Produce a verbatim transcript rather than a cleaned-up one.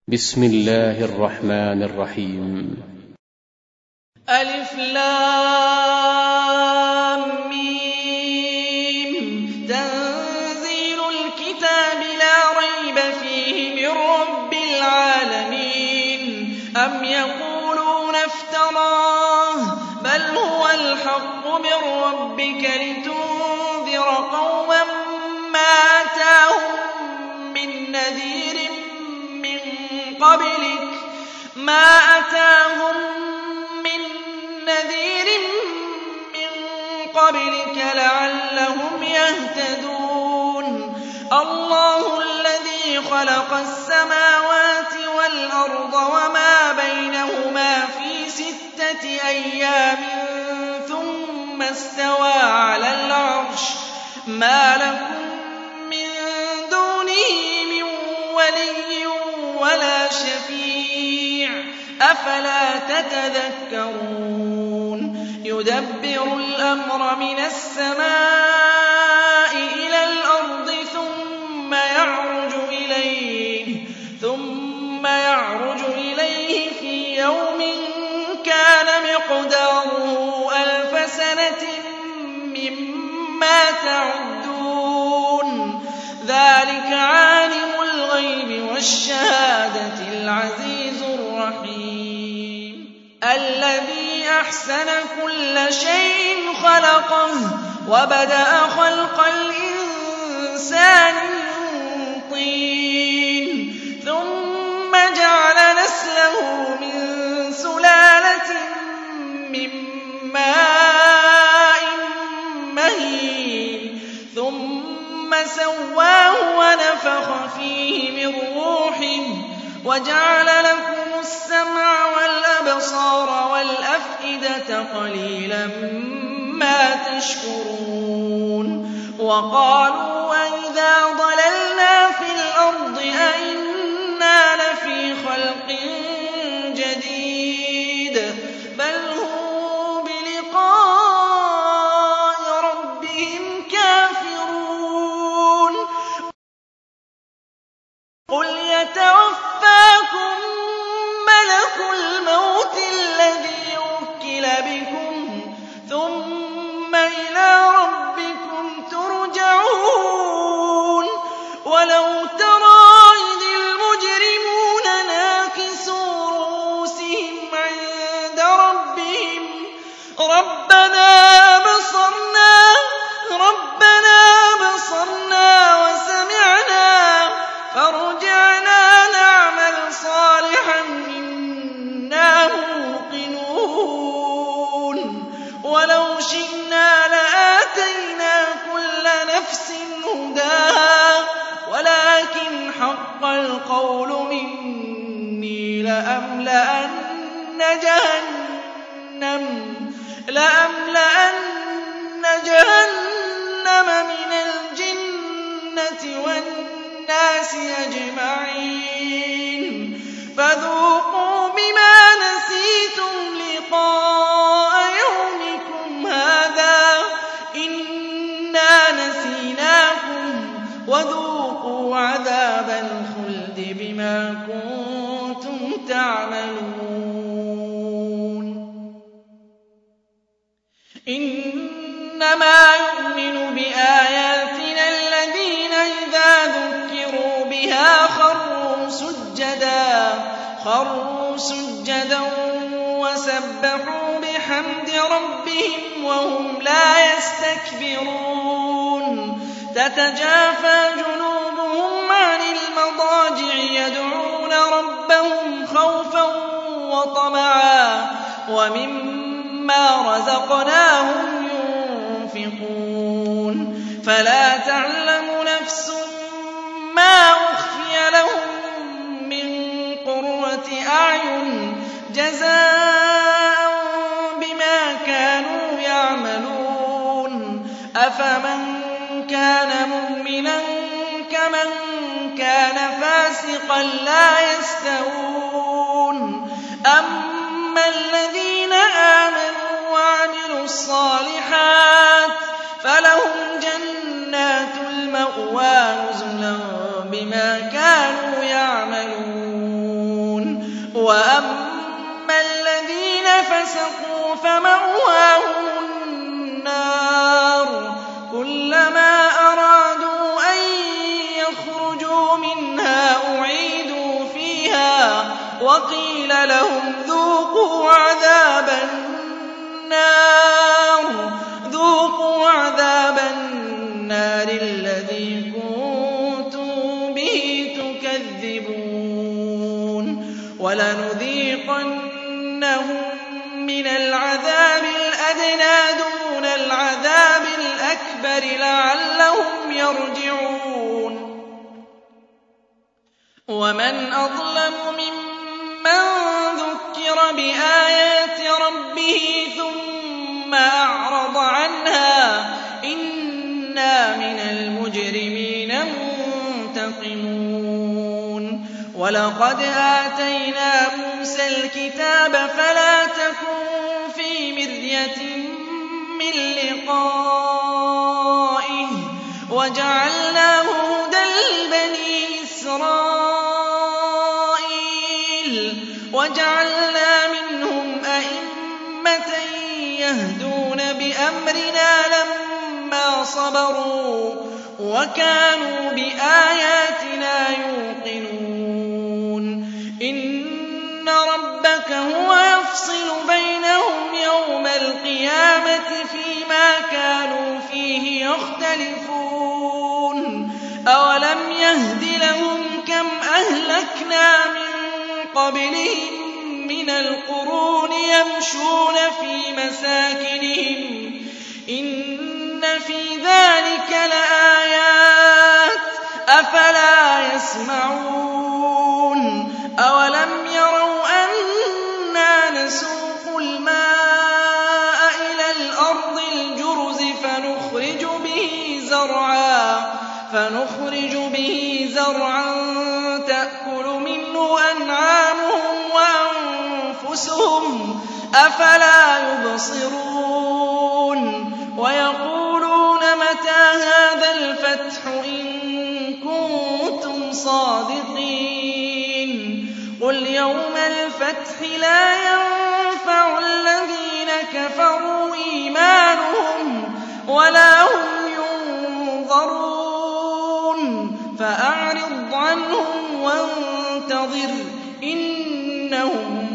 بسم الله الرحمن الرحيم. ألف لام ميم. تنزيل الكتاب لا ريب فيه من رب العالمين. أم يقولون افتراه بل هو الحق من ربك لتنذر قوما ما أتاهم من نذير من قبلك ما أتاهم من نذير من قبلك لعلهم يهتدون. الله الذي خلق السماوات والأرض وما بينهما في ستة أيام ثم استوى على العرش ما لكم من دونه من ولي ولا شفيع أفلا تتذكرون. يدبر الأمر من السماء إلى الأرض ثم يعرج إليه ثم يعرج إليه في يوم كان مقداره ألف سنة مما تعدون. ذلك عالم الغيب والشهادة العزيز الرحيم الذي أحسن كل شيء خلقه وبدأ خلق الإنسان من طين ثم جعل نسله من سلالة من ماء مهين ثم سواه ونفخ فيه من روحه وجعل لكم السمع والأبصار والأفئدة قليلا ما تشكرون. وقالوا أئذا ضللنا في الأرض أئنا لفي خلق جديد بل هم بلقاء ربهم كافرون. قل يتوفاكم ملك الموت الذي وكل بكم ثم إلى ربكم ترجعون. ولو ترى إذ المجرمون ناكسوا رؤوسهم عند ربهم ربنا أبصرنا ربنا أبصرنا وسمعنا فارجعنا نعمل صالحا إنا موقنون. ولو شئنا لآتينا كل نفس هداها ولكن حق القول مني لأملأن جهنم لأملأن جهنم من الجنة والناس أجمعين. فذوقوا بما نسيتم لقاء يومكم هذا إنا نسيناكم وذوقوا عذاب الخلد بما كنتم تعملون. إنما يؤمن بآياتنا الذين إذا ذكروا بها خروا سجدا خروا سجدا وسبحوا بحمد ربهم وهم لا يستكبرون. تتجافى جنوبهم عن المضاجع يدعون ربهم خوفا وطمعا ومما رزقناهم ينفقون. فلا تعلم نفس ما أخفي لهم من قرة أعين جزاء بما كانوا يعملون. أفمن كان مؤمنا كمن كان فاسقا لا يستوون. أما الذين آمنوا وعملوا الصالحات فلهم جنات المأوى نزلا بما كانوا يعملون. وَأَمَّا الَّذِينَ فَسَقُوا فَمَأْوَاهُمُ النَّارُ كُلَّمَا أَرَادُوا أَن يَخْرُجُوا مِنْهَا أُعِيدُوا فِيهَا وَقِيلَ لَهُمْ ذُوقُوا عَذَابَ النَّارِ ذُوقُوا عَذَابَ النَّارِ الَّذِي كُنتُم بِهِ تُكَذِّبُونَ وَلَنُذِيقَنَّهُم مِّنَ الْعَذَابِ الْأَدْنَىٰ دُونَ الْعَذَابِ الْأَكْبَرِ لَعَلَّهُمْ يَرْجِعُونَ وَمَنْ أَظْلَمُ مِمَّن ذُكِّرَ بِآيَاتِ رَبِّهِ ثُمَّ أَعْرَضَ عَنْهَا ۚ إِنَّا مِنَ الْمُجْرِمِينَ مُنتَقِمُونَ وَلَقَدْ آتَيْنَا مُوسَى الْكِتَابَ فَلَا تَكُن فِي مِرْيَةٍ مِّن لِّقَائِهِ وَجَعَلْنَاهُ هُدًى لِّبَنِي إِسْرَائِيلَ وَجَعَلْنَا مِنْهُمْ أَئِمَّةً يَهْدُونَ بِأَمْرِنَا لَمَّا صَبَرُوا وَكَانُوا بِآيَاتِنَا يُوقِنُونَ إِنَّ رَبَّكَ هُوَ يَفْصِلُ بَيْنَهُمْ يَوْمَ الْقِيَامَةِ فِيمَا كَانُوا فِيهِ يَخْتَلِفُونَ أَوَلَمْ يَهْدِ لَهُمْ كَمْ أَهْلَكْنَا مِن قَبْلِهِم مِّنَ الْقُرُونِ يَمْشُونَ فِي مَسَاكِنِهِمْ ۗ إِنَّ فِي ذَٰلِكَ لَآيَاتٍ ۖ أَفَلَا يَسْمَعُونَ أَوَلَمْ يَرَوْا أَنَّا نَسُوقُ الْمَاءَ إِلَى الْأَرْضِ الْجُرُزِ فَنُخْرِجُ بِهِ زَرْعًا تَأْكُلُ مِنْهُ أَنْعَامُهُمْ وَأَنفُسُهُمْ ۖ أَفَلَا يُبْصِرُونَ وَيَقُولُونَ مَتَىٰ هَٰذَا الْفَتْحُ إِن كُنتُمْ صَادِقِينَ قُلْ يَوْمَ الْفَتْحِ لَا يَنفَعُ الَّذِينَ كَفَرُوا إِيمَانُهُمْ وَلَا هُمْ يُنظَرُونَ فَأَعْرِضْ عَنْهُمْ وَانتَظِرْ إِنَّهُم